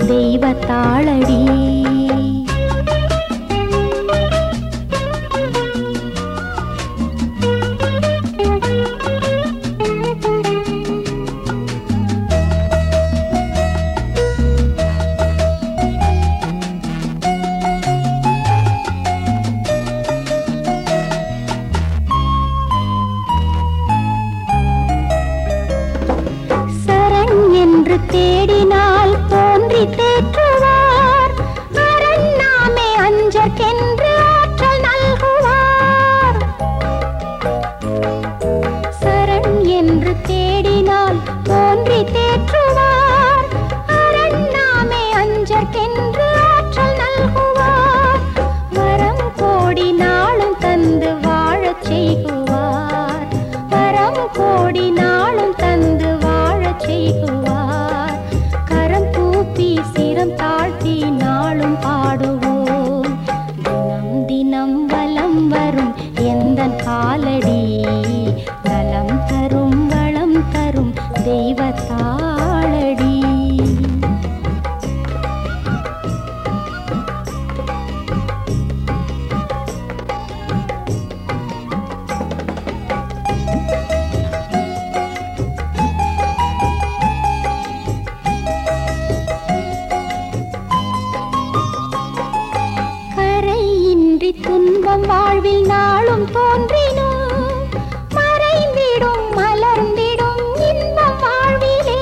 தெய்வத்தாளடி. தேடினால் தோன்றி தேற்றுவார், அரண் நாமே அஞ்சற்கென்று ஆற்றல் நல்குவார். சரண் என்று தேடினால் தோன்றி தேற்றுவார், அரண் நாமே அஞ்சற்கென்று ஆற்றல் நல்குவார். வரம் கோடி நாளும் தந்து வாழச் செய்குவார், வரம் கோடி நாளும் தந்து வாழச் செய்குவார். சிரம் தாழ்த்தி நாளும் பாடுவோம், தினம் தினம் வலம் வரும் எந்தன் காலடி. நலம் தரும் வளம் தரும் தெய்வத்தாளடி. துன்பம் வாழ்வில் நாளும் தோன்றினும் மறைந்திடும் மலர்ந்திடும் இன்பம் வாழ்விலே.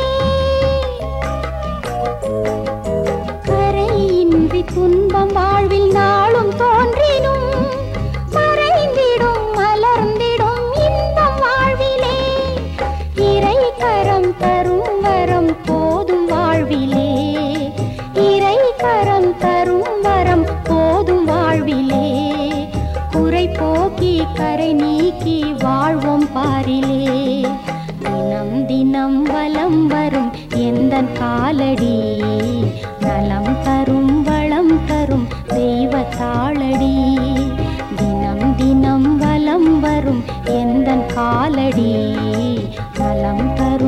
கரையின்றி துன்பம் வாழ்வில் நாளும் தோன்றினும் மறைந்திடும் மலர்ந்திடும் இன்பம் வாழ்விலே. இறை கரம் தரும் வரம் போதும் வாழ்விலே, இறை கரம் தரும் வரம் போதும் வாழ்விலே. குறை போக்கி கரை நீக்கி வாழ்வோம் பாரிலே. தினம் தினம் வலம் வரும் எந்தன் காலடி. நலம் தரும் வளம் தரும் தெய்வத்தாளடி. தினம் தினம் வலம் வரும் எந்தன் காலடி. நலம் தரும்